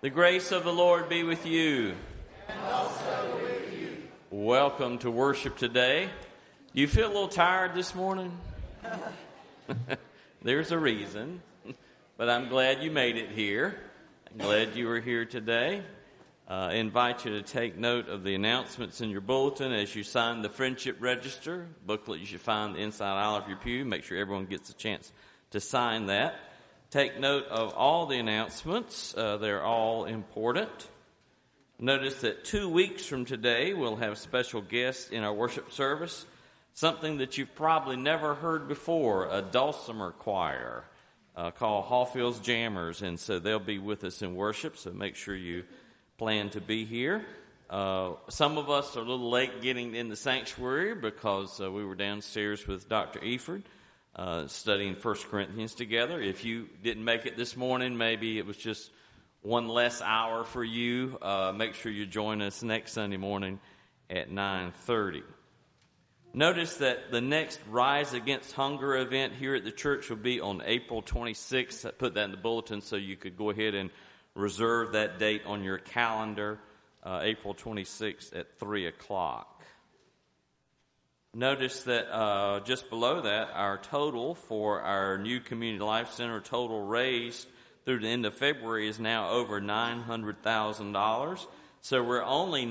The grace of the Lord be with you. And also with you. Welcome to worship today. Do you feel a little tired this morning? There's a reason, but I'm glad you made it here. I'm glad you were here today. I invite you to take note of the announcements in your bulletin as you sign the friendship register. Booklet you should find the inside aisle of your pew. Make sure everyone gets a chance to sign that. Take note of all the announcements. They're all important. Notice that 2 weeks from today, we'll have special guests in our worship service. Something that you've probably never heard before, a dulcimer choir called Hallfield's Jammers. And so they'll be with us in worship, so make sure you plan to be here. Some of us are a little late getting in the sanctuary because we were downstairs with Dr. Eford studying 1 Corinthians together. If you didn't make it this morning, maybe it was just one less hour for you. Make sure you join us next Sunday morning at 9:30. Notice that the next Rise Against Hunger event here at the church will be on April 26th. I put that in the bulletin so you could go ahead and reserve that date on your calendar, April 26th at 3 o'clock. Notice that just below that, our total for our new Community Life Center total raised through the end of February is now over $900,000. So we're only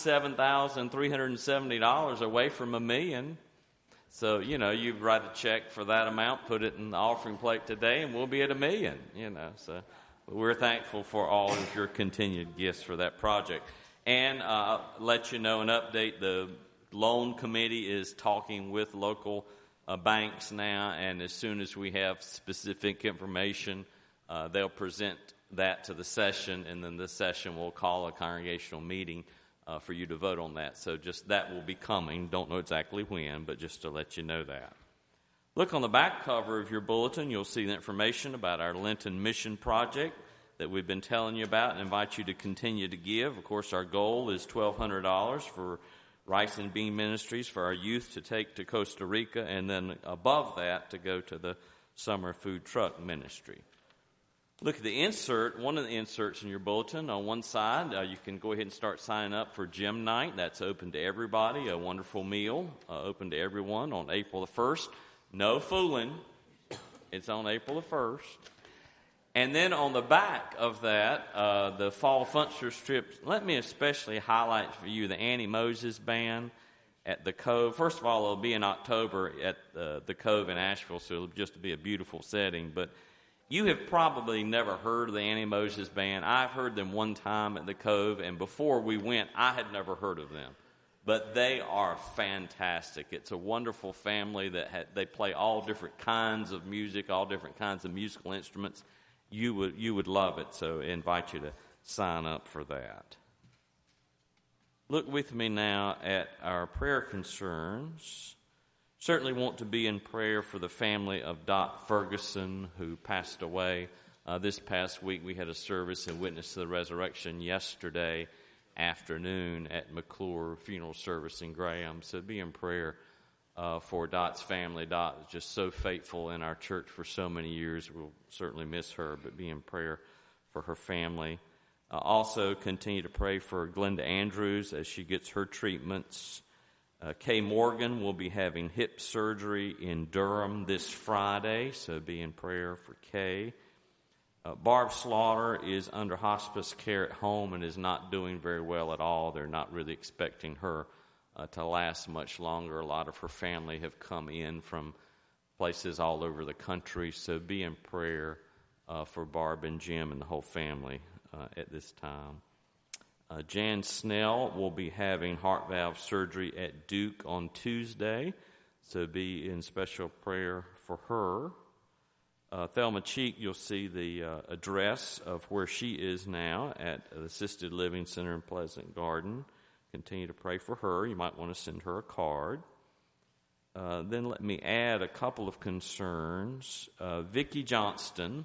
$97,370 away from $1 million. So, you write a check for that amount, put it in the offering plate today, and we'll be at $1 million, So we're thankful for all of your continued gifts for that project. And let you know an update, the loan committee is talking with local banks now, and as soon as we have specific information, they'll present that to the session, and then the session will call a congregational meeting for you to vote on that. So just that will be coming. Don't know exactly when, but just to let you know that. Look on the back cover of your bulletin. You'll see the information about our Lenten Mission Project that we've been telling you about and invite you to continue to give. Of course, our goal is $1,200 for Rice and Bean Ministries for our youth to take to Costa Rica, and then above that to go to the Summer Food Truck Ministry. Look at the insert, one of the inserts in your bulletin. On one side, you can go ahead and start signing up for Gym Night. That's open to everybody, a wonderful meal, open to everyone on April the 1st. No fooling. It's on April the 1st. And then on the back of that, the Fall Funster Strip, let me especially highlight for you the Annie Moses Band at the Cove. First of all, it'll be in October at the Cove in Asheville, so it'll just be a beautiful setting. But you have probably never heard of the Annie Moses Band. I've heard them one time at the Cove, and before we went, I had never heard of them. But they are fantastic. It's a wonderful family that they play all different kinds of music, all different kinds of musical instruments. You would love it, so I invite you to sign up for that. Look with me now at our prayer concerns. Certainly want to be in prayer for the family of Dot Ferguson, who passed away this past week. We had a service and witness to the resurrection yesterday afternoon at McClure Funeral Service in Graham. So be in prayer for Dot's family. Dot is just so faithful in our church for so many years. We'll certainly miss her, but be in prayer for her family. Also continue to pray for Glenda Andrews as she gets her treatments. Kay Morgan will be having hip surgery in Durham this Friday, so be in prayer for Kay. Barb Slaughter is under hospice care at home and is not doing very well at all. They're not really expecting her to last much longer. A lot of her family have come in from places all over the country, so be in prayer for Barb and Jim and the whole family at this time. Jan Snell will be having heart valve surgery at Duke on Tuesday, so be in special prayer for her. Thelma Cheek, you'll see the address of where she is now at the Assisted Living Center in Pleasant Garden. Continue to pray for her. You might want to send her a card. Then let me add a couple of concerns. Vicki Johnson,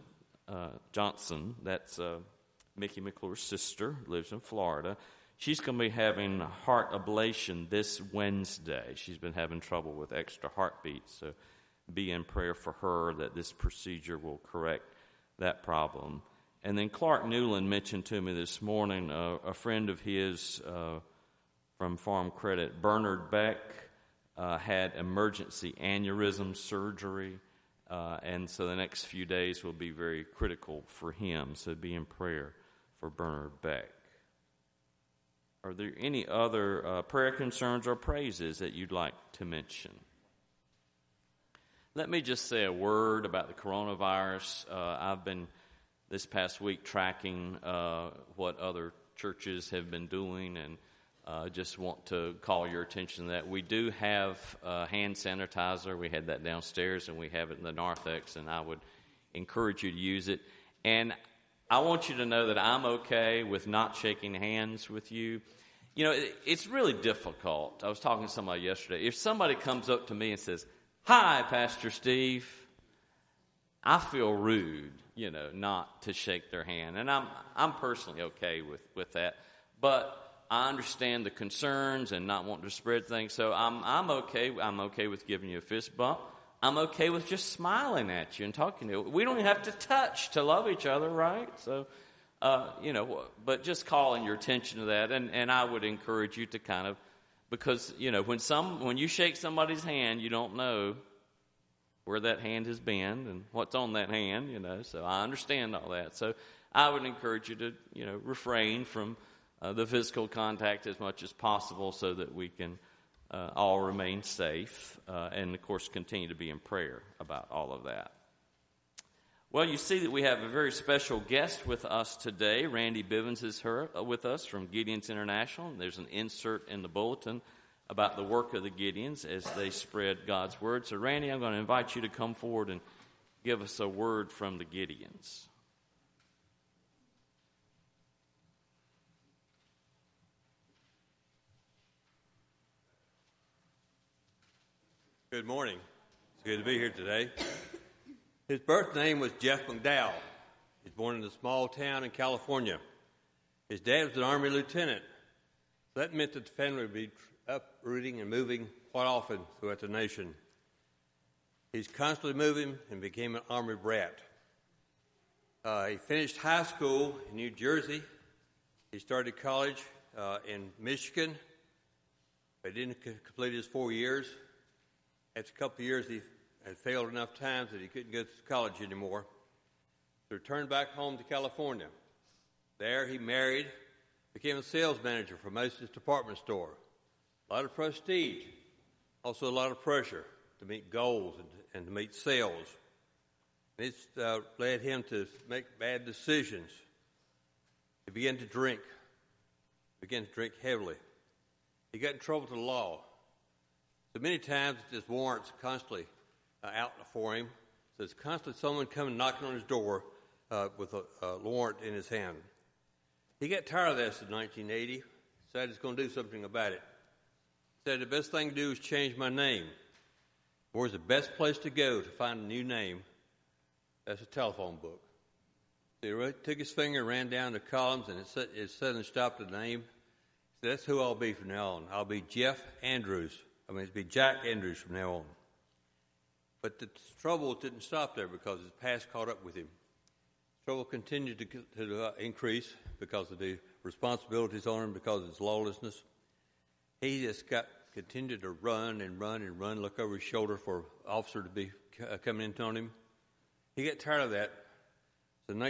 that's Mickey McClure's sister, lives in Florida. She's going to be having heart ablation this Wednesday. She's been having trouble with extra heartbeats, so be in prayer for her that this procedure will correct that problem. And then Clark Newland mentioned to me this morning a friend of his from Farm Credit, Bernard Beck, had emergency aneurysm surgery. And so the next few days will be very critical for him. So be in prayer for Bernard Beck. Are there any other prayer concerns or praises that you'd like to mention? Let me just say a word about the coronavirus. I've been this past week tracking what other churches have been doing, and just want to call your attention to that. We do have hand sanitizer. We had that downstairs, and we have it in the narthex, and I would encourage you to use it. And I want you to know that I'm okay with not shaking hands with you. You know, it's really difficult. I was talking to somebody yesterday. If somebody comes up to me and says, "Hi, Pastor Steve," I feel rude, you know, not to shake their hand. And I'm personally okay with that. But I understand the concerns and not wanting to spread things. So I'm okay. I'm okay with giving you a fist bump. I'm okay with just smiling at you and talking to you. We don't even have to touch to love each other, right? So, you know, but just calling your attention to that. And I would encourage you to kind of, because, you know, when you shake somebody's hand, you don't know where that hand has been and what's on that hand, you know. So I understand all that. So I would encourage you to, you know, refrain from the physical contact as much as possible so that we can all remain safe and, of course, continue to be in prayer about all of that. Well, you see that we have a very special guest with us today. Randy Bivens is here with us from Gideons International. There's an insert in the bulletin about the work of the Gideons as they spread God's Word. So, Randy, I'm going to invite you to come forward and give us a word from the Gideons. Good morning. It's good to be here today. His birth name was Jeff McDowell. He was born in a small town in California. His dad was an Army lieutenant. So that meant that the family would be uprooting and moving quite often throughout the nation. He's constantly moving and became an Army brat. He finished high school in New Jersey. He started college in Michigan. But he didn't complete his 4 years. After a couple of years, he had failed enough times that he couldn't go to college anymore. So he returned back home to California. There he married, became a sales manager for Macy's department store. A lot of prestige, also a lot of pressure to meet goals and to meet sales. And it's led him to make bad decisions. He began to drink heavily. He got in trouble with the law. So many times there's warrants constantly out for him. So there's constantly someone coming knocking on his door with a warrant in his hand. He got tired of this in 1980. Decided he's going to do something about it. Said the best thing to do is change my name. Where's the best place to go to find a new name? That's a telephone book. So he took his finger and ran down the columns, and it suddenly stopped the name. So that's who I'll be from now on. I'll be Jeff Andrews. It'll be Jack Andrews from now on. But the trouble didn't stop there because his past caught up with him. Trouble continued to increase because of the responsibilities on him, because of his lawlessness. He just continued to run and run and run, look over his shoulder for an officer to be coming in on him. He got tired of that. So in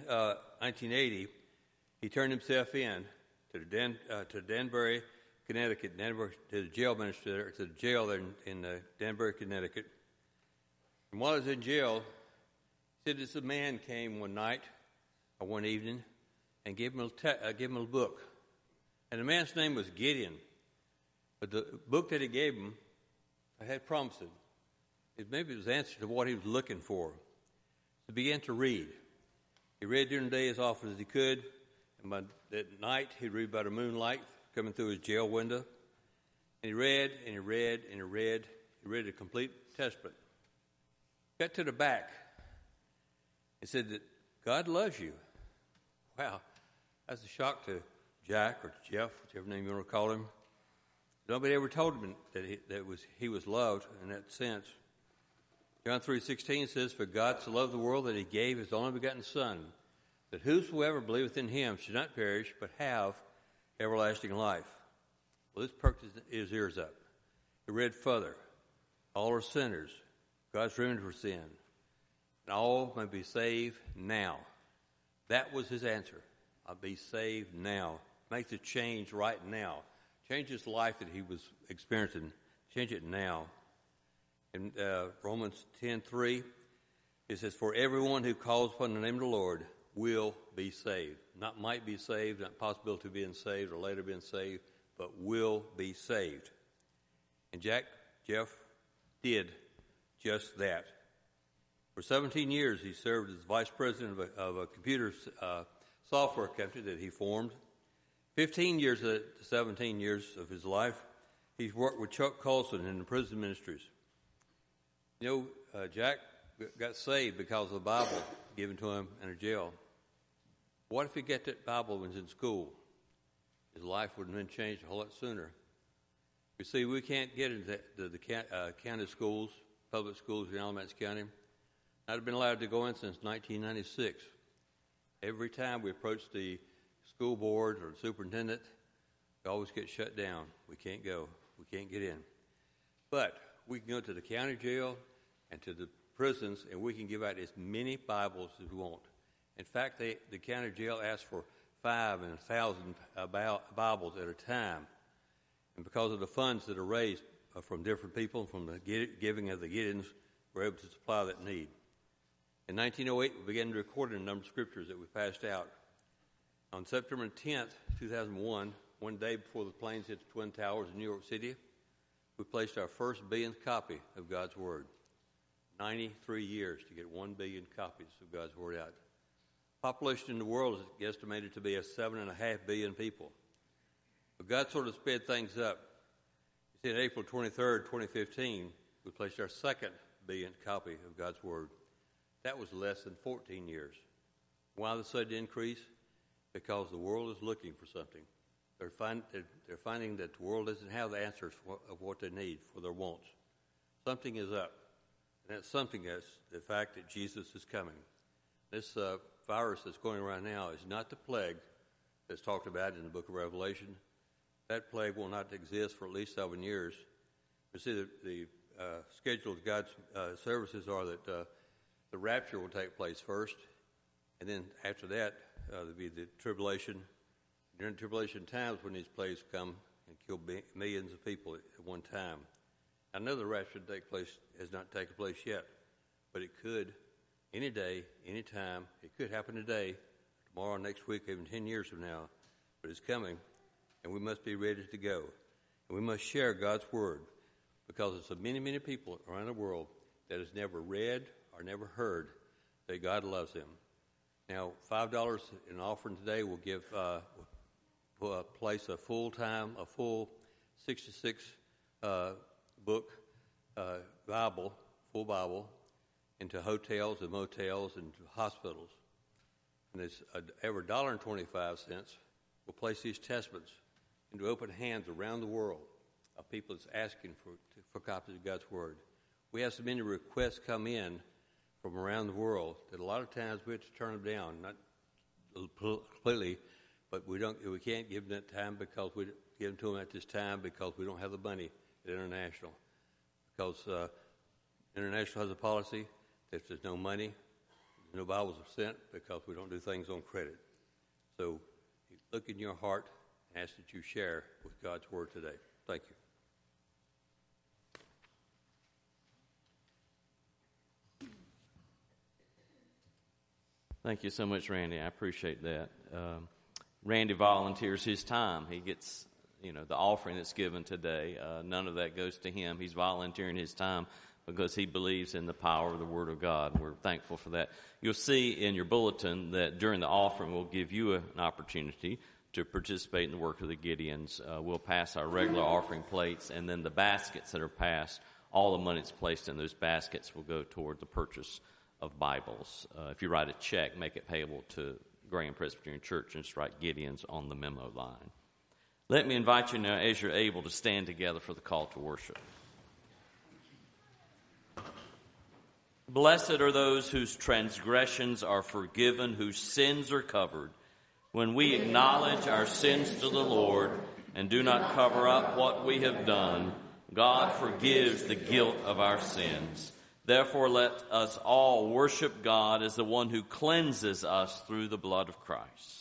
1980, he turned himself in to Danbury, Connecticut, to the jail minister, to the jail there in Danbury, Connecticut. And while he was in jail, he said this man came one night or one evening and gave him a book. And the man's name was Gideon. But the book that he gave him, I had promised him. Maybe it was the answer to what he was looking for. So he began to read. He read during the day as often as he could. And at night, he'd read by the moonlight coming through his jail window. And he read, and he read, and he read. He read a complete testament. Got to the back. It said that God loves you. Wow. That's a shock to Jack or Jeff, whichever name you want to call him. Nobody ever told him that he was loved in that sense. John 3:16 says, "For God so loved the world that he gave his only begotten Son, that whosoever believeth in him should not perish, but have everlasting life. Well, this perked his ears up. He read further. All are sinners. God's remedy for sin. And all may be saved now. That was his answer. I'll be saved now. Make the change right now. Change his life that he was experiencing. Change it now. In Romans 10:3, it says, for everyone who calls upon the name of the Lord will be saved. Not might be saved, not possibility of being saved or later being saved, but will be saved. And Jeff did just that. For 17 years, he served as vice president of a computer software company that he formed. 15 years of the 17 years of his life, he's worked with Chuck Colson in the prison ministries. You know, Jack got saved because of the Bible given to him in a jail. What if he got that Bible when he was in school? His life would have been changed a whole lot sooner. You see, we can't get into the county schools, public schools in Alamance County. Not have been allowed to go in since 1996. Every time we approach the school board or the superintendent, we always get shut down. We can't go. We can't get in. But we can go to the county jail and to the prisons, and we can give out as many Bibles as we want. In fact, the county jail asks for 5,000 and 1,000 Bibles at a time. And because of the funds that are raised from different people, from the giving of the Gideons, we're able to supply that need. In 1908, we began recording a number of scriptures that we passed out. On September 10th, 2001, one day before the planes hit the Twin Towers in New York City, we placed our first billionth copy of God's Word. 93 years to get 1 billion copies of God's Word out. Population in the world is estimated to be 7.5 billion people. But God sort of sped things up. You see, on April 23rd, 2015, we placed our second billionth copy of God's Word. That was less than 14 years. Why the sudden increase? Because the world is looking for something. They're finding that the world doesn't have the answers of what they need for their wants. Something is up. And that something is the fact that Jesus is coming. This virus that's going around now is not the plague that's talked about in the book of Revelation. That plague will not exist for at least 7 years. You see, the schedule of God's services are that the rapture will take place first, and then after that, there'll be the tribulation. During tribulation times when these plagues come and kill millions of people at one time. I know the rapture has not taken place yet, but it could any day, any time. It could happen today, tomorrow, next week, even 10 years from now. But it's coming, and we must be ready to go. And we must share God's Word, because there's so many, many people around the world that has never read or never heard that God loves them. Now, $5 in offering today will give place a full 66 book Bible, full Bible, into hotels and motels and hospitals. And it's every $1.25 will place these testaments into open hands around the world of people that's asking for copies of God's Word. We have so many requests come in from around the world that a lot of times we have to turn them down, not completely, but we can't give them that time because we give them to them at this time because we don't have the money at International. Because International has a policy that if there's no money, no Bibles are sent because we don't do things on credit. So look in your heart and ask that you share with God's Word today. Thank you. Thank you so much, Randy. I appreciate that. Randy volunteers his time. He gets, the offering that's given today. None of that goes to him. He's volunteering his time because he believes in the power of the Word of God. We're thankful for that. You'll see in your bulletin that during the offering, we'll give you an opportunity to participate in the work of the Gideons. We'll pass our regular offering plates, and then the baskets that are passed, all the money that's placed in those baskets will go toward the purchase of Bibles. If you write a check, make it payable to Graham Presbyterian Church and just write Gideons on the memo line. Let me invite you now, as you're able, to stand together for the call to worship. Blessed are those whose transgressions are forgiven, whose sins are covered. When we acknowledge our sins to the Lord and do not cover up what we have done, God forgives the guilt of our sins. Therefore, let us all worship God as the one who cleanses us through the blood of Christ.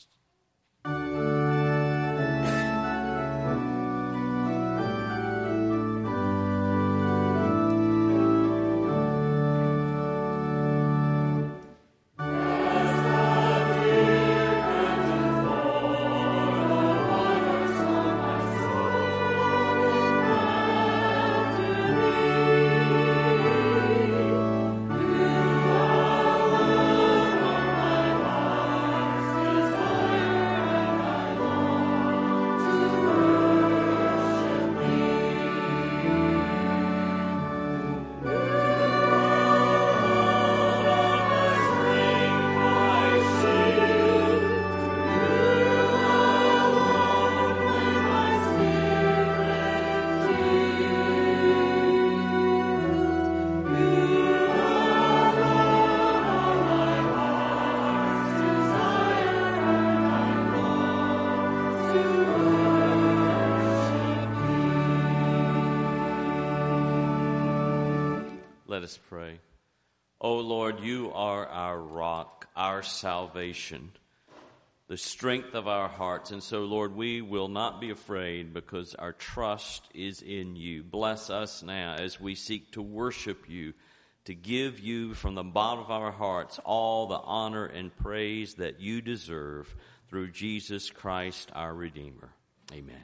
Let us pray. O Lord, you are our rock, our salvation, the strength of our hearts. And so, Lord, we will not be afraid because our trust is in you. Bless us now as we seek to worship you, to give you from the bottom of our hearts all the honor and praise that you deserve through Jesus Christ, our Redeemer. Amen.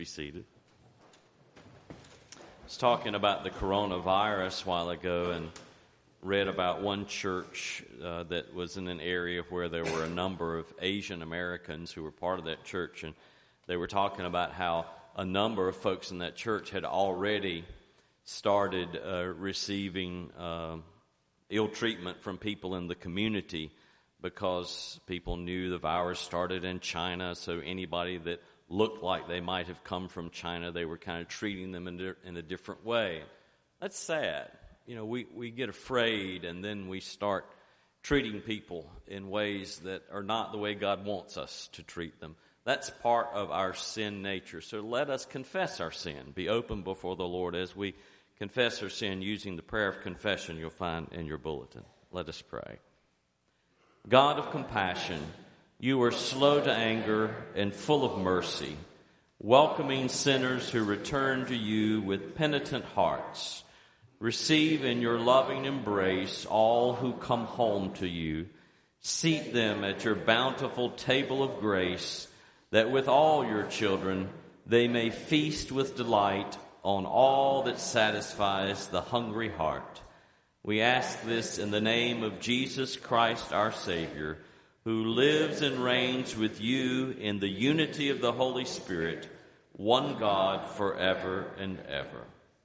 be seated. I was talking about the coronavirus a while ago and read about one church that was in an area where there were a number of Asian Americans who were part of that church, and they were talking about how a number of folks in that church had already started receiving ill treatment from people in the community because people knew the virus started in China, so anybody that looked like they might have come from China, they were kind of treating them in a different way. That's sad. You know, we get afraid and then we start treating people in ways that are not the way God wants us to treat them. That's part of our sin nature. So let us confess our sin. Be open before the Lord as we confess our sin using the prayer of confession you'll find in your bulletin. Let us pray. God of compassion, you are slow to anger and full of mercy, welcoming sinners who return to you with penitent hearts. Receive in your loving embrace all who come home to you. Seat them at your bountiful table of grace, that with all your children they may feast with delight on all that satisfies the hungry heart. We ask this in the name of Jesus Christ, our Savior, who lives and reigns with you in the unity of the Holy Spirit, one God forever and ever.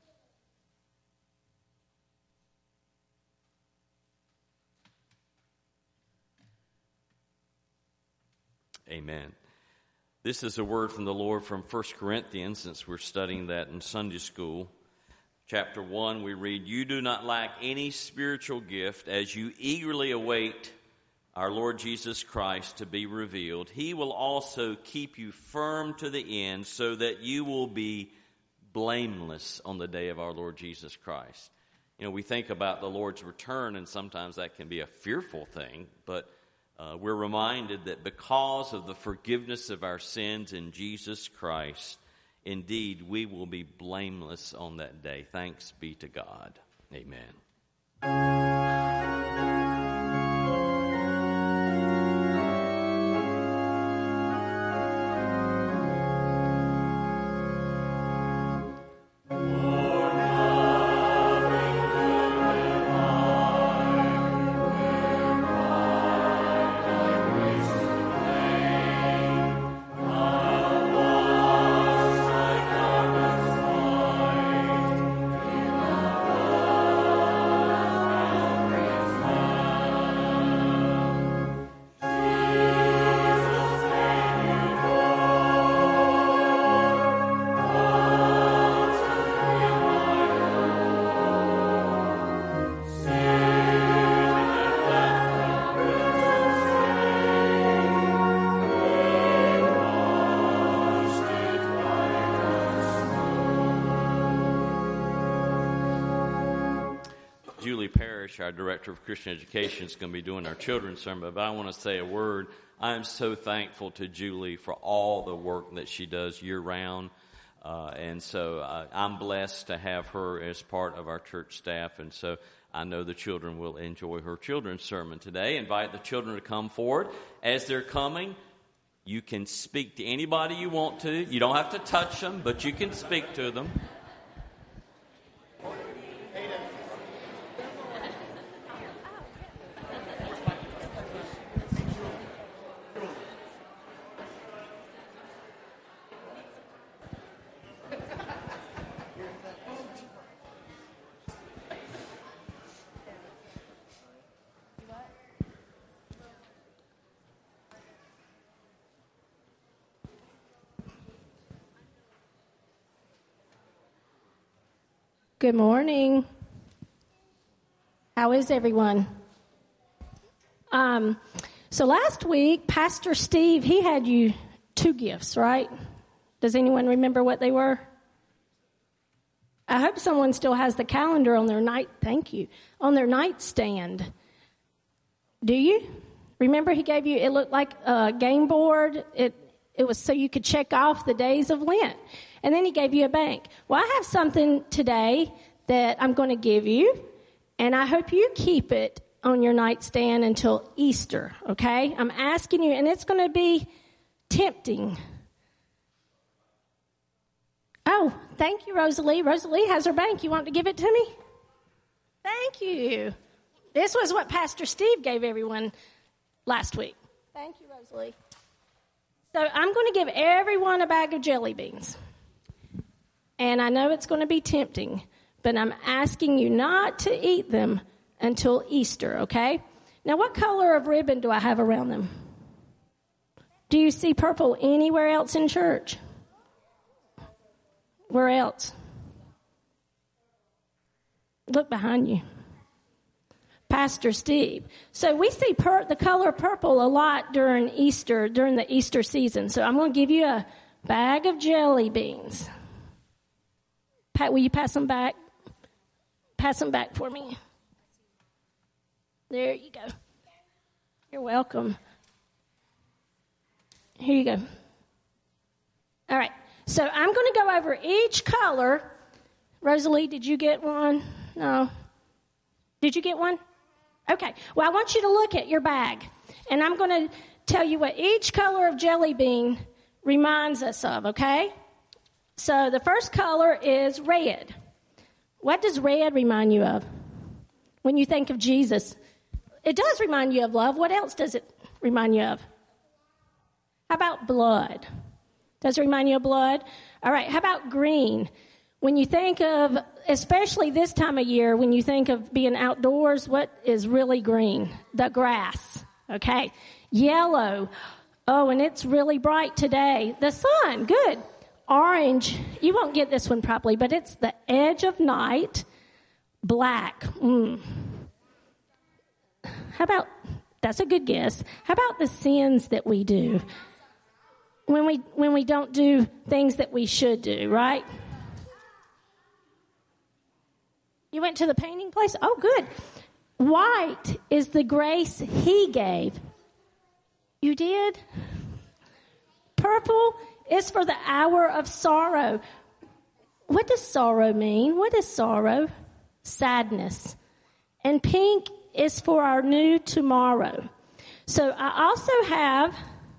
Amen. This is a word from the Lord from 1 Corinthians, since we're studying that in Sunday school. Chapter 1, we read, "You do not lack any spiritual gift as you eagerly await our Lord Jesus Christ to be revealed. He will also keep you firm to the end so that you will be blameless on the day of our Lord Jesus Christ." You know, we think about the Lord's return, and sometimes that can be a fearful thing, but we're reminded that because of the forgiveness of our sins in Jesus Christ, indeed, we will be blameless on that day. Thanks be to God. Amen. Julie Parrish, our Director of Christian Education, is going to be doing our children's sermon, but I want to say a word. I am so thankful to Julie for all the work that she does year-round, and so I'm blessed to have her as part of our church staff, and so I know the children will enjoy her children's sermon today. Invite the children to come forward. As they're coming, you can speak to anybody you want to. You don't have to touch them, but you can speak to them. Good morning. How is everyone? So last week, Pastor Steve, he had you 2 gifts, right? Does anyone remember what they were? I hope someone still has the calendar on their on their nightstand. Do you? Remember he gave you, it looked like a game board. It was so you could check off the days of Lent. And then he gave you a bank. Well, I have something today that I'm going to give you, and I hope you keep it on your nightstand until Easter, okay? I'm asking you, and it's going to be tempting. Oh, thank you, Rosalie. Rosalie has her bank. You want to give it to me? Thank you. This was what Pastor Steve gave everyone last week. Thank you, Rosalie. So I'm going to give everyone a bag of jelly beans. And I know it's going to be tempting, but I'm asking you not to eat them until Easter, okay? Now, what color of ribbon do I have around them? Do you see purple anywhere else in church? Where else? Look behind you. Pastor Steve. So we see the color purple a lot during Easter, during the Easter season. So I'm going to give you a bag of jelly beans. Pat, will you pass them back? Pass them back for me. There you go. You're welcome. Here you go. All right. So I'm going to go over each color. Rosalie, did you get one? No. Did you get one? Okay. Well, I want you to look at your bag. And I'm going to tell you what each color of jelly bean reminds us of, okay? So the first color is red. What does red remind you of? When you think of Jesus, it does remind you of love. What else does it remind you of? How about blood? Does it remind you of blood? All right, how about green? When you think of, especially this time of year, when you think of being outdoors, what is really green? The grass, okay? Yellow. Oh, and it's really bright today. The sun, good. Orange, you won't get this one probably, but it's the edge of night. Black. How about, that's a good guess. How about the sins that we do? When we don't do things that we should do, right? You went to the painting place? Oh, good. White is the grace he gave. You did? Purple is for the hour of sorrow. What does sorrow mean? What is sorrow? Sadness. And pink is for our new tomorrow. So I also have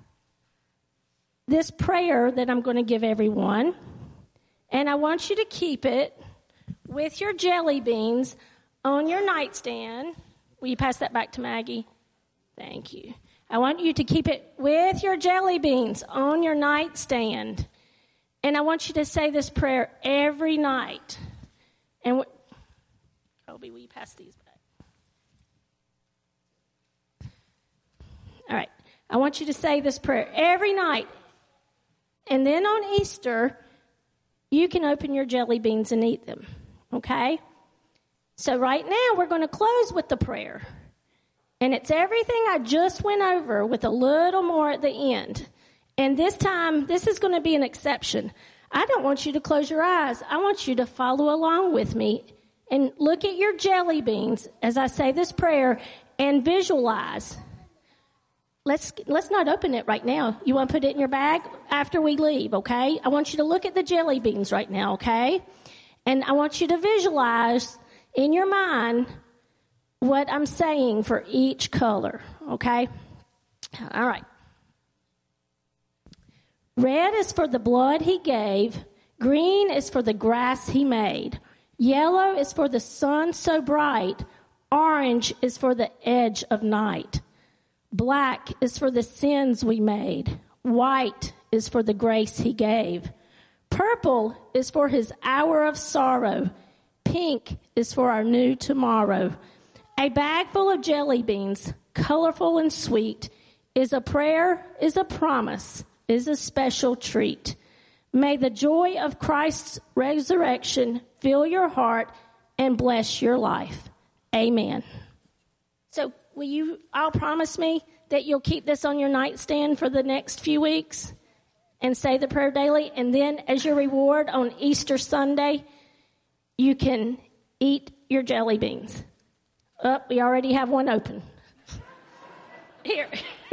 this prayer that I'm going to give everyone. And I want you to keep it with your jelly beans on your nightstand. Will you pass that back to Maggie? Thank you. I want you to keep it with your jelly beans on your nightstand. And I want you to say this prayer every night. And Kobe, will you pass these back? All right. I want you to say this prayer every night. And then on Easter, you can open your jelly beans and eat them. Okay? So right now, we're going to close with the prayer. And it's everything I just went over with a little more at the end. And this time, this is going to be an exception. I don't want you to close your eyes. I want you to follow along with me and look at your jelly beans as I say this prayer and visualize. Let's not open it right now. You want to put it in your bag after we leave, okay? I want you to look at the jelly beans right now, okay? And I want you to visualize in your mind what I'm saying for each color, okay? All right. Red is for the blood he gave. Green is for the grass he made. Yellow is for the sun so bright. Orange is for the edge of night. Black is for the sins we made. White is for the grace he gave. Purple is for his hour of sorrow. Pink is for our new tomorrow. A bag full of jelly beans, colorful and sweet, is a prayer, is a promise, is a special treat. May the joy of Christ's resurrection fill your heart and bless your life. Amen. So will you all promise me that you'll keep this on your nightstand for the next few weeks and say the prayer daily? And then as your reward on Easter Sunday, you can eat your jelly beans. Oh, we already have one open. Here.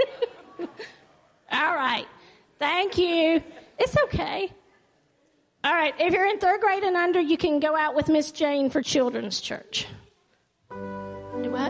All right. Thank you. It's okay. All right. If you're in third grade and under, you can go out with Miss Jane for Children's Church. Do what?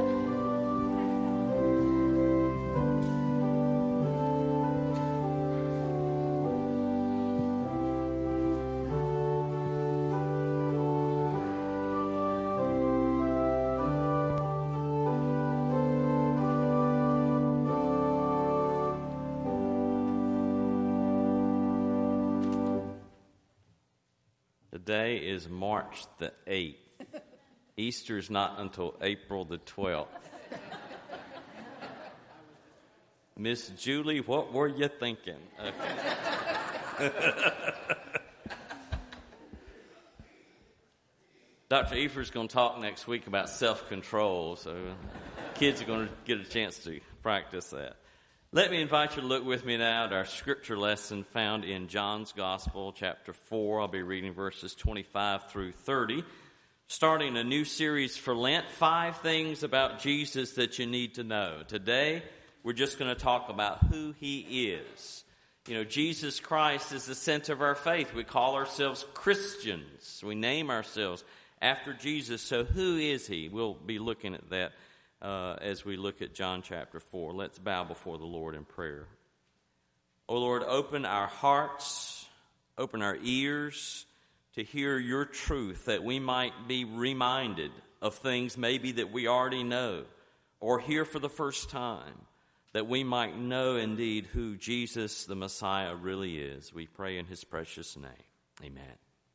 today is March the 8th. Easter's not until April the 12th. Miss Julie, what were you thinking? Okay. Dr. Efer's going to talk next week about self-control, so kids are going to get a chance to practice that. Let me invite you to look with me now at our scripture lesson found in John's Gospel, chapter 4. I'll be reading verses 25 through 30. Starting a new series for Lent, 5 things about Jesus that you need to know. Today, we're just going to talk about who he is. You know, Jesus Christ is the center of our faith. We call ourselves Christians. We name ourselves after Jesus. So who is he? We'll be looking at that as we look at John chapter 4. Let's bow before the Lord in prayer. Oh Lord, open our hearts, open our ears to hear your truth, that we might be reminded of things maybe that we already know or hear for the first time, that we might know indeed who Jesus the Messiah really is. We pray in his precious name. Amen.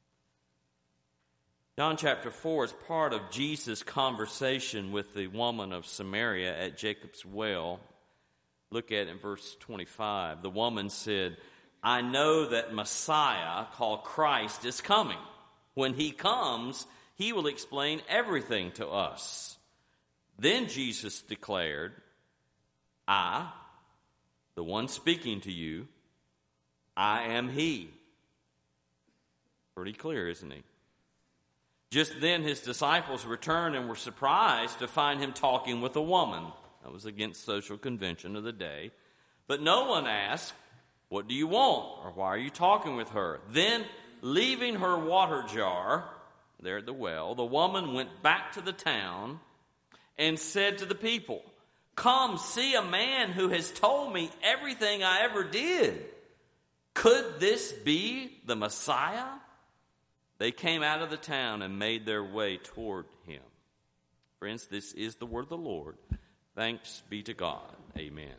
John chapter 4 is part of Jesus' conversation with the woman of Samaria at Jacob's well. Look at it in verse 25. The woman said, I know that Messiah, called Christ, is coming. When he comes, he will explain everything to us. Then Jesus declared, I, the one speaking to you, I am he. Pretty clear, isn't he? Just then his disciples returned and were surprised to find him talking with a woman. That was against social convention of the day. But no one asked, what do you want? Or why are you talking with her? Then, leaving her water jar there at the well, the woman went back to the town and said to the people, come see a man who has told me everything I ever did. Could this be the Messiah? They came out of the town and made their way toward him. Friends, this is the word of the Lord. Thanks be to God. Amen.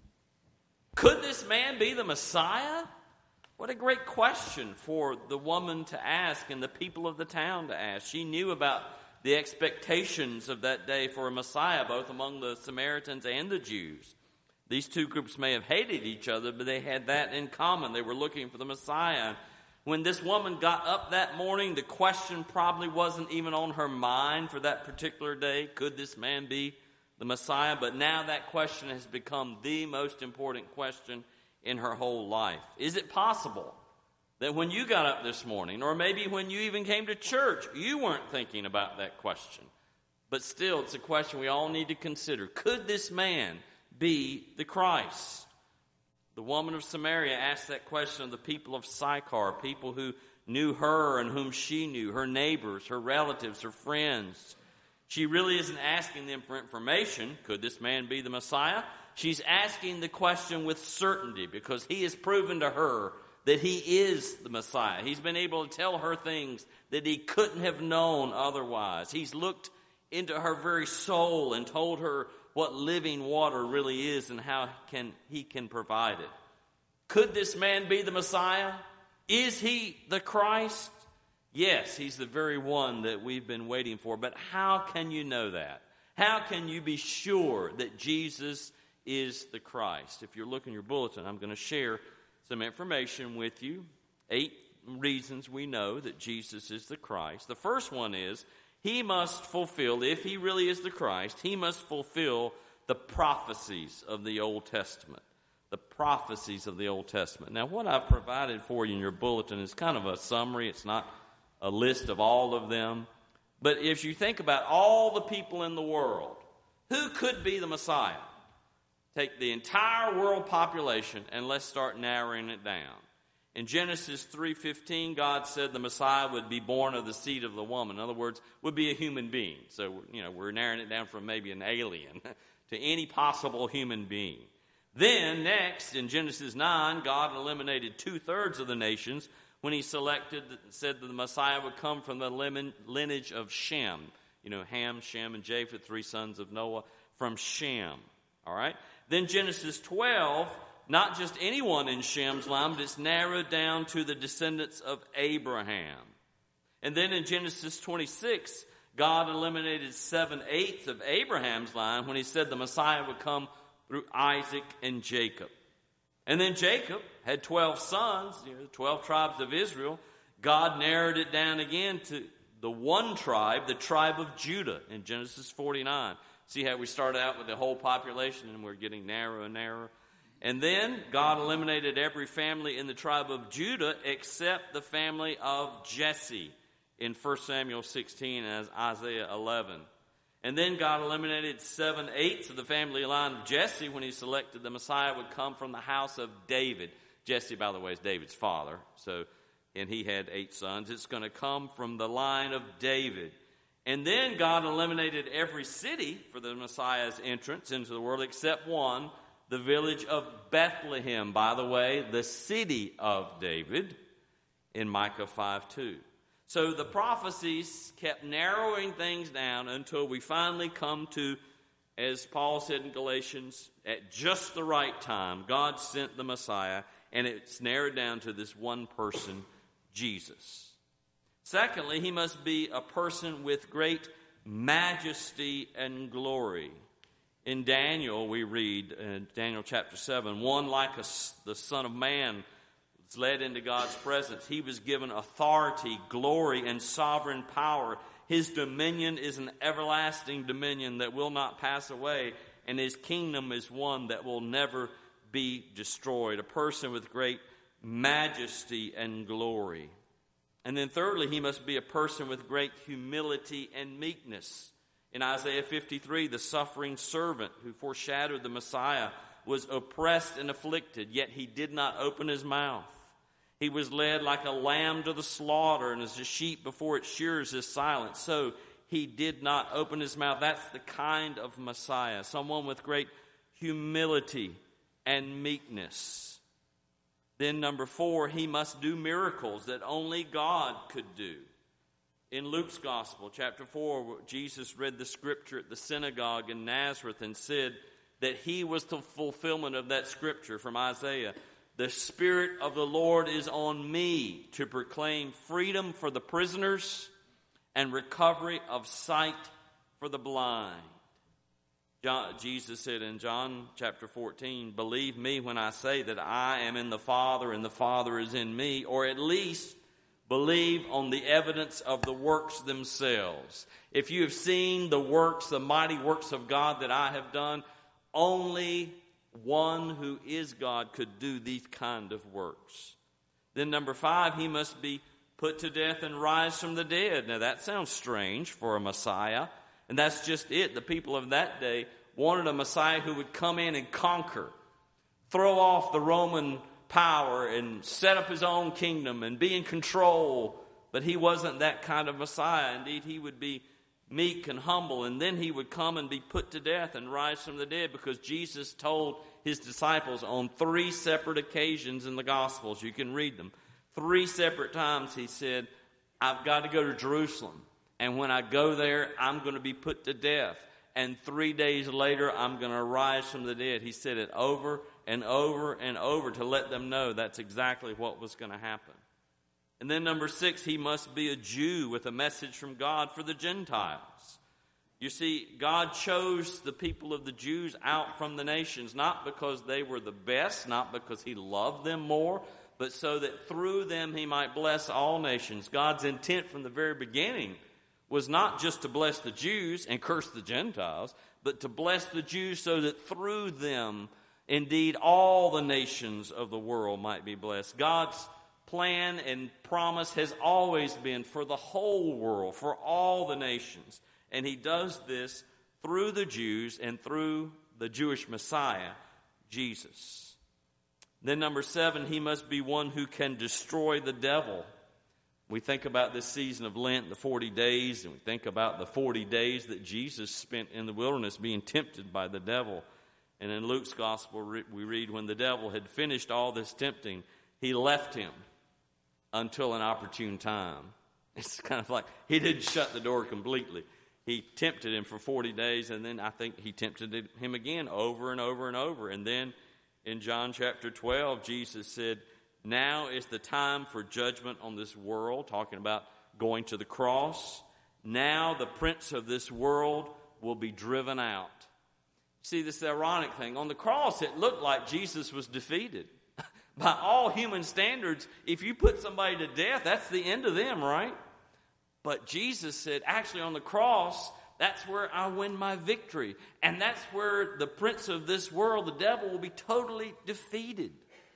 Could this man be the Messiah? What a great question for the woman to ask and the people of the town to ask. She knew about the expectations of that day for a Messiah, both among the Samaritans and the Jews. These two groups may have hated each other, but they had that in common. They were looking for the Messiah. When this woman got up that morning, the question probably wasn't even on her mind for that particular day. Could this man be the Messiah? But now that question has become the most important question in her whole life. Is it possible that when you got up this morning, or maybe when you even came to church, you weren't thinking about that question? But still, it's a question we all need to consider. Could this man be the Christ? The woman of Samaria asked that question of the people of Sychar, people who knew her and whom she knew, her neighbors, her relatives, her friends. She really isn't asking them for information. Could this man be the Messiah? She's asking the question with certainty because he has proven to her that he is the Messiah. He's been able to tell her things that he couldn't have known otherwise. He's looked into her very soul and told her what living water really is and how he can provide it. Could this man be the Messiah? Is he the Christ? Yes, he's the very one that we've been waiting for. But how can you know that? How can you be sure that Jesus is the Christ? If you're looking at your bulletin, I'm going to share some information with you. 8 reasons we know that Jesus is the Christ. The first one is he must fulfill, if he really is the Christ, he must fulfill the prophecies of the Old Testament. The prophecies of the Old Testament. Now, what I've provided for you in your bulletin is kind of a summary. It's not a list of all of them. But if you think about all the people in the world, who could be the Messiah? Take the entire world population and let's start narrowing it down. In Genesis 3:15, God said the Messiah would be born of the seed of the woman. In other words, would be a human being. So, we're narrowing it down from maybe an alien to any possible human being. Then, next, in Genesis 9, God eliminated 2/3 of the nations when he said that the Messiah would come from the lineage of Shem. Ham, Shem, and Japheth, 3 sons of Noah from Shem. All right? Then Genesis 12, not just anyone in Shem's line, but it's narrowed down to the descendants of Abraham. And then in Genesis 26, God eliminated 7/8 of Abraham's line when he said the Messiah would come through Isaac and Jacob. And then Jacob had 12 sons, the 12 tribes of Israel. God narrowed it down again to the one tribe, the tribe of Judah, in Genesis 49. See how we started out with the whole population and we're getting narrower and narrower. And then God eliminated every family in the tribe of Judah except the family of Jesse in 1 Samuel 16 and Isaiah 11. And then God eliminated 7/8 of the family line of Jesse when he selected the Messiah would come from the house of David. Jesse, by the way, is David's father. And he had 8 sons. It's going to come from the line of David. And then God eliminated every city for the Messiah's entrance into the world except one, the village of Bethlehem. By the way, the city of David in Micah 5:2. So the prophecies kept narrowing things down until we finally come to, as Paul said in Galatians, at just the right time, God sent the Messiah, and it's narrowed down to this one person, Jesus. Secondly, he must be a person with great majesty and glory. In Daniel, we read, in Daniel chapter 7, one like the Son of Man was led into God's presence. He was given authority, glory, and sovereign power. His dominion is an everlasting dominion that will not pass away, and his kingdom is one that will never be destroyed. A person with great majesty and glory. And then thirdly, he must be a person with great humility and meekness. In Isaiah 53, the suffering servant who foreshadowed the Messiah was oppressed and afflicted, yet he did not open his mouth. He was led like a lamb to the slaughter, and as a sheep before its shearers is silent, so he did not open his mouth. That's the kind of Messiah, someone with great humility and meekness. Then number 4, he must do miracles that only God could do. In Luke's Gospel, chapter 4, Jesus read the scripture at the synagogue in Nazareth and said that he was the fulfillment of that scripture from Isaiah. The Spirit of the Lord is on me to proclaim freedom for the prisoners and recovery of sight for the blind. Jesus said in John chapter 14, believe me when I say that I am in the Father and the Father is in me, or at least believe on the evidence of the works themselves. If you have seen the works, the mighty works of God that I have done, only one who is God could do these kind of works. Then number 5, he must be put to death and rise from the dead. Now that sounds strange for a Messiah, and that's just it. The people of that day wanted a Messiah who would come in and conquer, throw off the Roman power and set up his own kingdom and be in control. But he wasn't that kind of Messiah. Indeed, he would be meek and humble, and then he would come and be put to death and rise from the dead, because Jesus told his disciples on 3 separate occasions in the Gospels, you can read them, 3 separate times he said, I've got to go to Jerusalem, and when I go there, I'm going to be put to death, and 3 days later, I'm going to rise from the dead. He said it over and over and over to let them know that's exactly what was going to happen. And then number 6, he must be a Jew with a message from God for the Gentiles. You see, God chose the people of the Jews out from the nations, not because they were the best, not because he loved them more, but so that through them he might bless all nations. God's intent from the very beginning was not just to bless the Jews and curse the Gentiles, but to bless the Jews so that through them, indeed, all the nations of the world might be blessed. God's plan and promise has always been for the whole world, for all the nations. And he does this through the Jews and through the Jewish Messiah, Jesus. Then number 7, he must be one who can destroy the devil. We think about this season of Lent, the 40 days, and we think about the 40 days that Jesus spent in the wilderness being tempted by the devil. And in Luke's Gospel, we read, when the devil had finished all this tempting, he left him until an opportune time. It's kind of like he didn't shut the door completely. He tempted him for 40 days, and then I think he tempted him again over and over and over. And then in John chapter 12, Jesus said, now is the time for judgment on this world, talking about going to the cross. Now the prince of this world will be driven out. See, this ironic thing. On the cross, it looked like Jesus was defeated. By all human standards, if you put somebody to death, that's the end of them, right? But Jesus said, actually on the cross, that's where I win my victory. And that's where the prince of this world, the devil, will be totally defeated.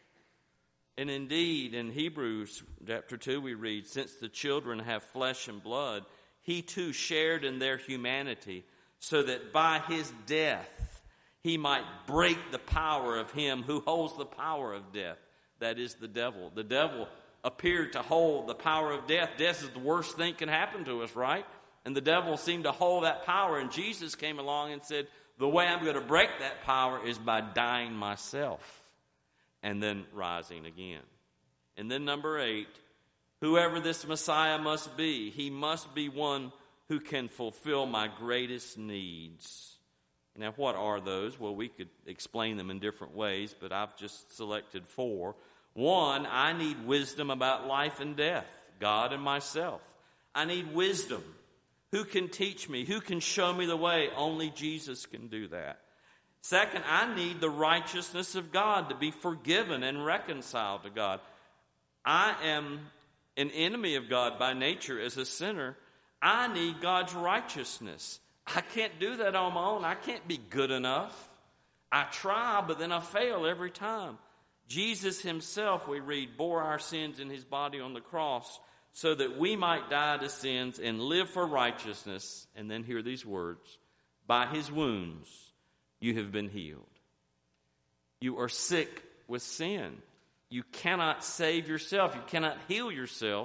And indeed, in Hebrews chapter 2, we read, since the children have flesh and blood, he too shared in their humanity, so that by his death he might break the power of him who holds the power of death. That is the devil. The devil appeared to hold the power of death. Death is the worst thing that can happen to us, right? And the devil seemed to hold that power. And Jesus came along and said, the way I'm going to break that power is by dying myself and then rising again. And then number 8, whoever this Messiah must be, he must be one who can fulfill my greatest needs. Now, what are those? Well, we could explain them in different ways, but I've just selected 4. 1, I need wisdom about life and death, God and myself. I need wisdom. Who can teach me? Who can show me the way? Only Jesus can do that. 2nd, I need the righteousness of God to be forgiven and reconciled to God. I am an enemy of God by nature as a sinner. I need God's righteousness. I can't do that on my own. I can't be good enough. I try, but then I fail every time. Jesus himself, we read, bore our sins in his body on the cross so that we might die to sins and live for righteousness. And then hear these words, by his wounds you have been healed. You are sick with sin. You cannot save yourself. You cannot heal yourself,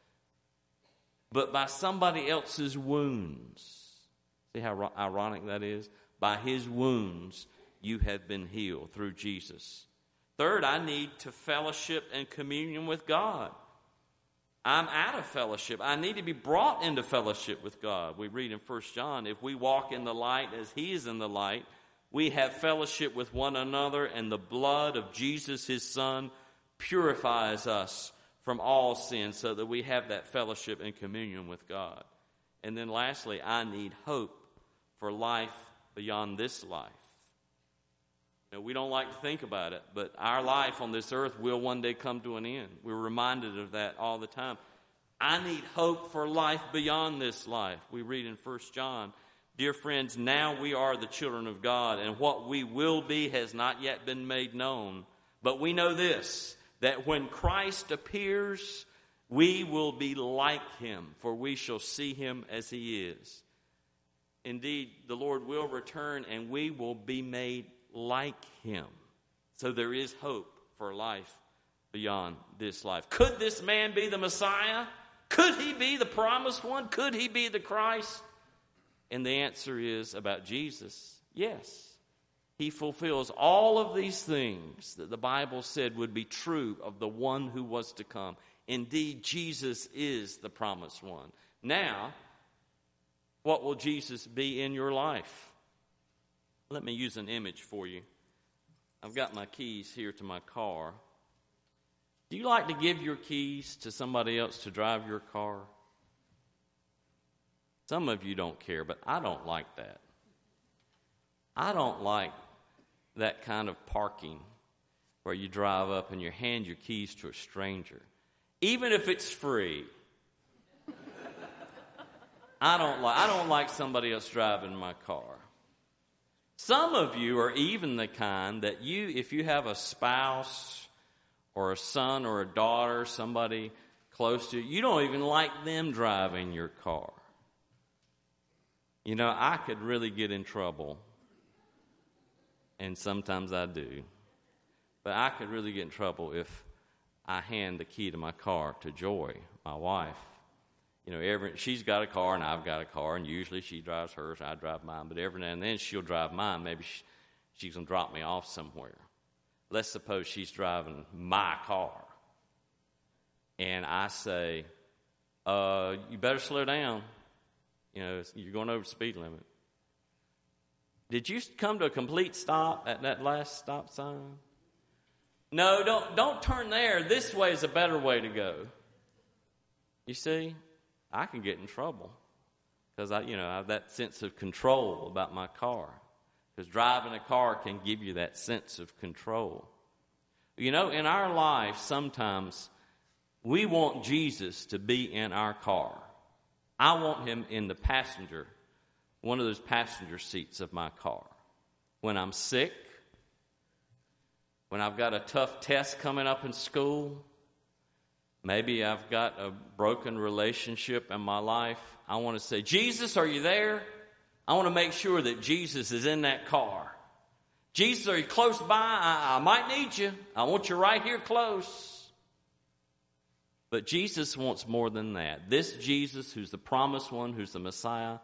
but by somebody else's wounds. See how ironic that is? By his wounds, you have been healed through Jesus. 3rd, I need to fellowship and communion with God. I'm out of fellowship. I need to be brought into fellowship with God. We read in 1 John, if we walk in the light as he is in the light, we have fellowship with one another, and the blood of Jesus, his Son, purifies us from all sin so that we have that fellowship and communion with God. And then lastly, I need hope for life beyond this life. You know, we don't like to think about it, but our life on this earth will one day come to an end. We're reminded of that all the time. I need hope for life beyond this life. We read in 1 John, dear friends, now we are the children of God, and what we will be has not yet been made known. But we know this, that when Christ appears, we will be like him, for we shall see him as he is. Indeed, the Lord will return and we will be made like him. So there is hope for life beyond this life. Could this man be the Messiah? Could he be the promised one? Could he be the Christ? And the answer is about Jesus, yes. He fulfills all of these things that the Bible said would be true of the one who was to come. Indeed, Jesus is the promised one. Now, what will Jesus be in your life? Let me use an image for you. I've got my keys here to my car. Do you like to give your keys to somebody else to drive your car? Some of you don't care, but I don't like that. I don't like that kind of parking where you drive up and you hand your keys to a stranger. Even if it's free. I don't like somebody else driving my car. Some of you are even the kind that if you have a spouse or a son or a daughter, somebody close to you, you don't even like them driving your car. You know, I could really get in trouble, and sometimes I do, but I could really get in trouble if I hand the key to my car to Joy, my wife. You know, she's got a car and I've got a car, and usually she drives hers and I drive mine. But every now and then she'll drive mine. Maybe she's going to drop me off somewhere. Let's suppose she's driving my car. And I say, you better slow down. You know, you're going over the speed limit. Did you come to a complete stop at that last stop sign? No, don't turn there. This way is a better way to go. You see? I can get in trouble because I have that sense of control about my car. Because driving a car can give you that sense of control. In our life, sometimes we want Jesus to be in our car. I want him in the one of those passenger seats of my car. When I'm sick, when I've got a tough test coming up in school, maybe I've got a broken relationship in my life, I want to say, Jesus, are you there? I want to make sure that Jesus is in that car. Jesus, are you close by? I might need you. I want you right here close. But Jesus wants more than that. This Jesus, who's the promised one, who's the Messiah,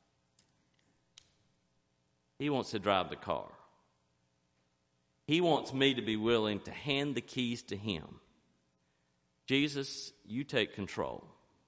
he wants to drive the car. He wants me to be willing to hand the keys to him. Jesus, you take control.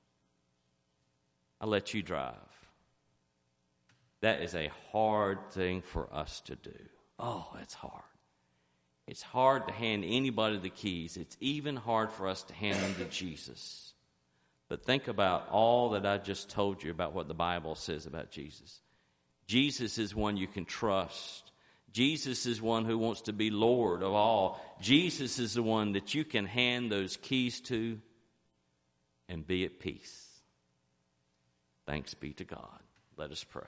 I'll let you drive. That is a hard thing for us to do. Oh, it's hard. It's hard to hand anybody the keys. It's even hard for us to hand them to Jesus. But think about all that I just told you about what the Bible says about Jesus. Jesus is one you can trust. Jesus is one who wants to be Lord of all. Jesus is the one that you can hand those keys to and be at peace. Thanks be to God. Let us pray.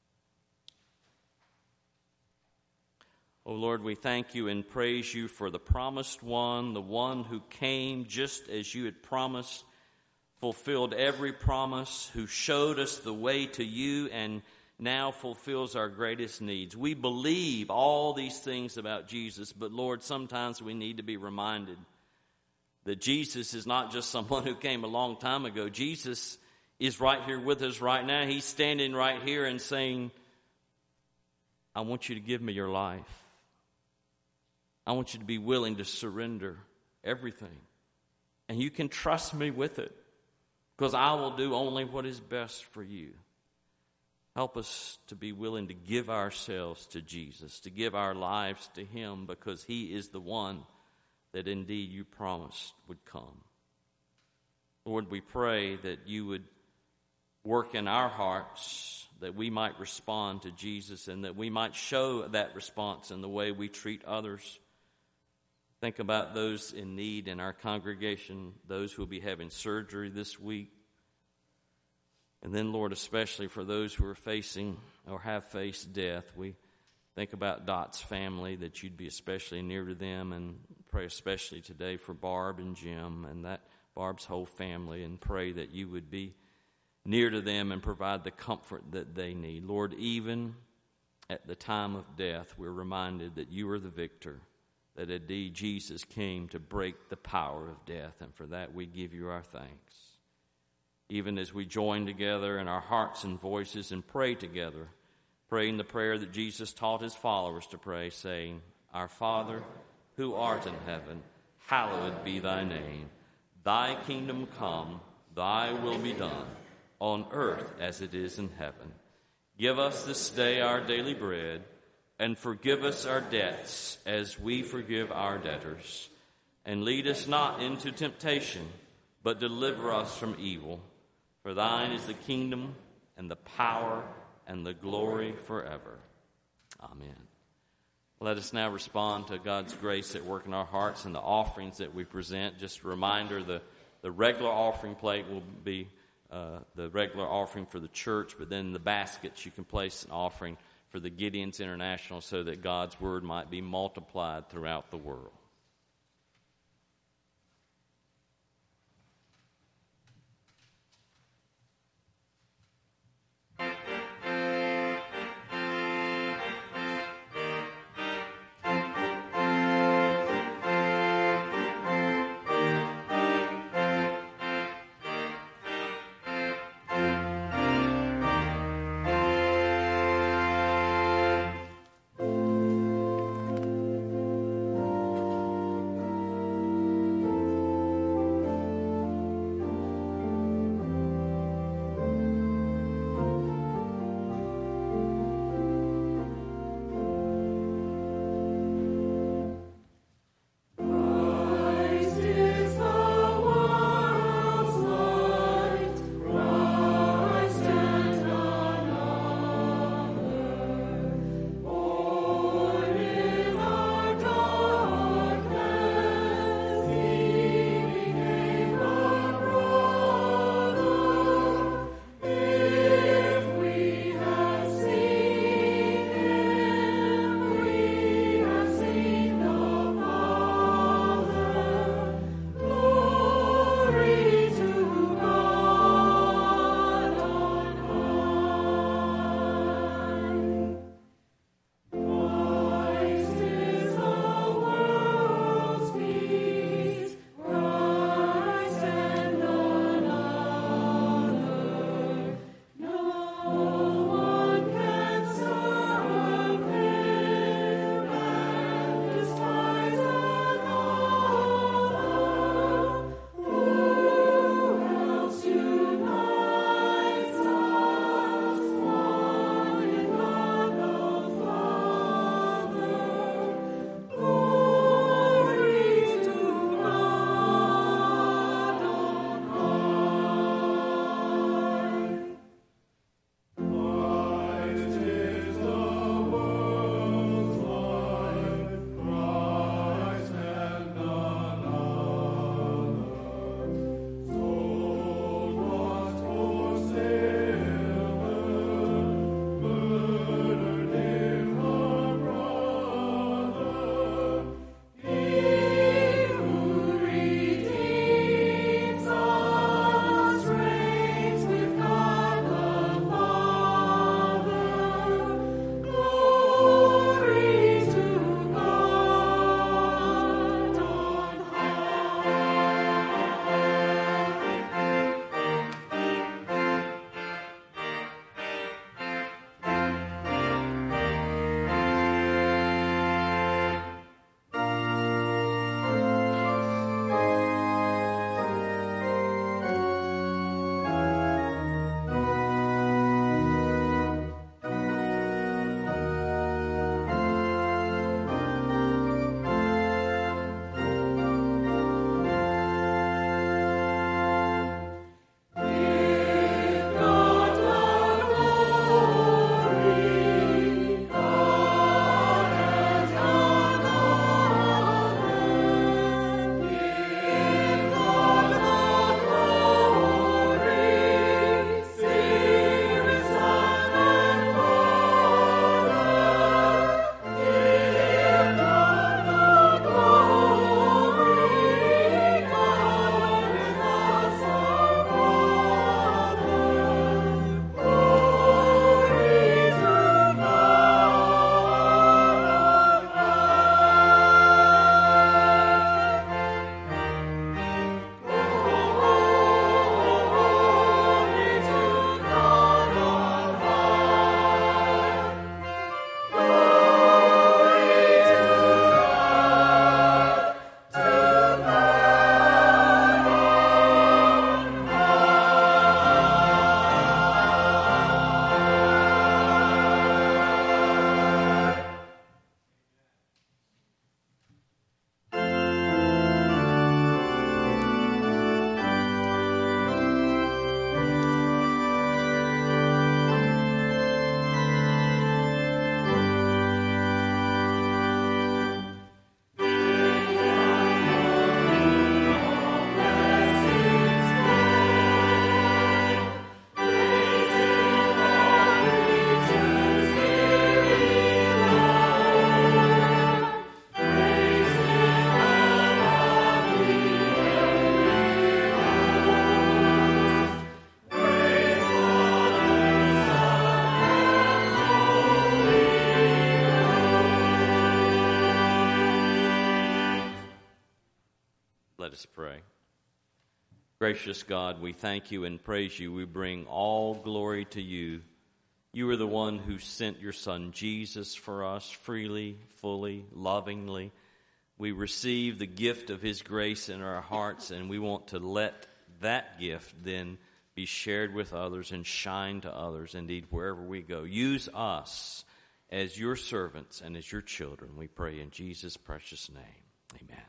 Oh Lord, we thank you and praise you for the promised one, the one who came just as you had promised, fulfilled every promise, who showed us the way to you and now fulfills our greatest needs. We believe all these things about Jesus, but Lord, sometimes we need to be reminded that Jesus is not just someone who came a long time ago. Jesus is right here with us right now. He's standing right here and saying, I want you to give me your life. I want you to be willing to surrender everything. And you can trust me with it, because I will do only what is best for you. Help us to be willing to give ourselves to Jesus, to give our lives to him, because he is the one that indeed you promised would come. Lord, we pray that you would work in our hearts, that we might respond to Jesus and that we might show that response in the way we treat others. Think about those in need in our congregation, those who will be having surgery this week. And then, Lord, especially for those who are facing or have faced death, we think about Dot's family, that you'd be especially near to them, and pray especially today for Barb and Jim and that Barb's whole family, and pray that you would be near to them and provide the comfort that they need. Lord, even at the time of death, we're reminded that you are the victor, that indeed Jesus came to break the power of death, and for that we give you our thanks. Even as we join together in our hearts and voices and pray together, praying the prayer that Jesus taught his followers to pray, saying, Our Father, who art in heaven, hallowed be thy name. Thy kingdom come, thy will be done, on earth as it is in heaven. Give us this day our daily bread, and forgive us our debts as we forgive our debtors. And lead us not into temptation, but deliver us from evil. For thine is the kingdom and the power and the glory forever. Amen. Let us now respond to God's grace at work in our hearts and the offerings that we present. Just a reminder, the regular offering plate will be the regular offering for the church, but then in the baskets you can place an offering for the Gideons International so that God's word might be multiplied throughout the world. Let us pray. Gracious God, we thank you and praise you. We bring all glory to you. You are the one who sent your Son Jesus for us freely, fully, lovingly. We receive the gift of his grace in our hearts, and we want to let that gift then be shared with others and shine to others, indeed, wherever we go. Use us as your servants and as your children. We pray in Jesus' precious name. Amen.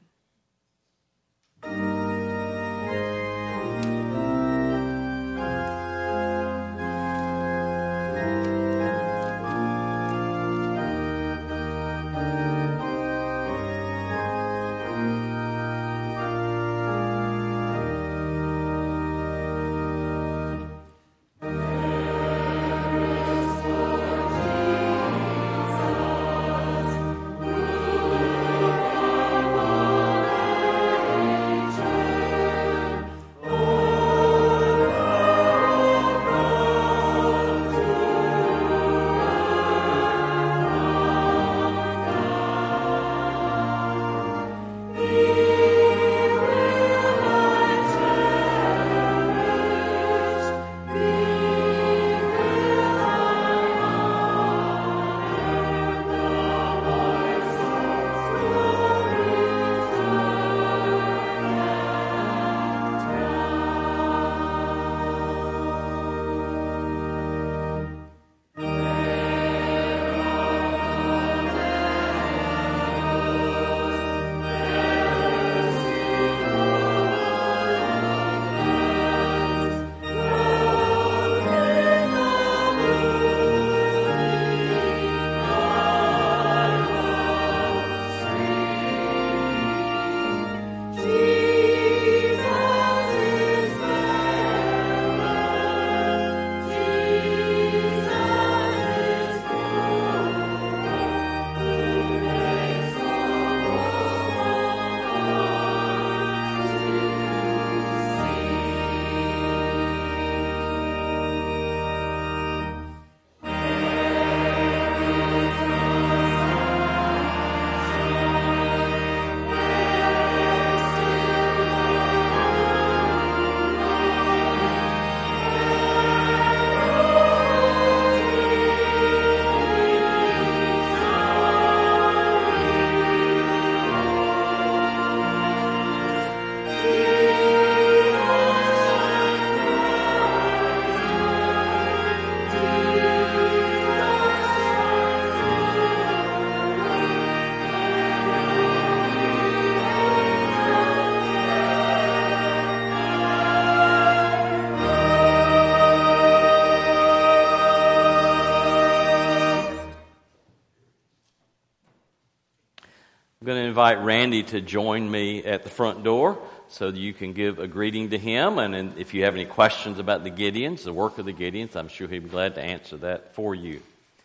I'm going to invite Randy to join me at the front door so that you can give a greeting to him. And if you have any questions about the Gideons, the work of the Gideons, I'm sure he'd be glad to answer that for you.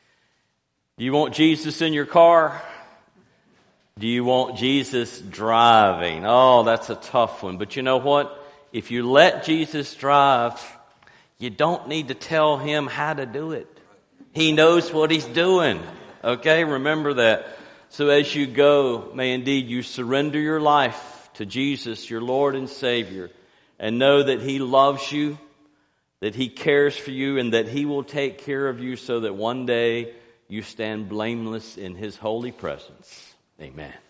Do you want Jesus in your car? Do you want Jesus driving? Oh, that's a tough one. But you know what? If you let Jesus drive, you don't need to tell him how to do it. He knows what he's doing. Okay? Remember that. So as you go, may indeed you surrender your life to Jesus, your Lord and Savior, and know that he loves you, that he cares for you, and that he will take care of you so that one day you stand blameless in his holy presence. Amen.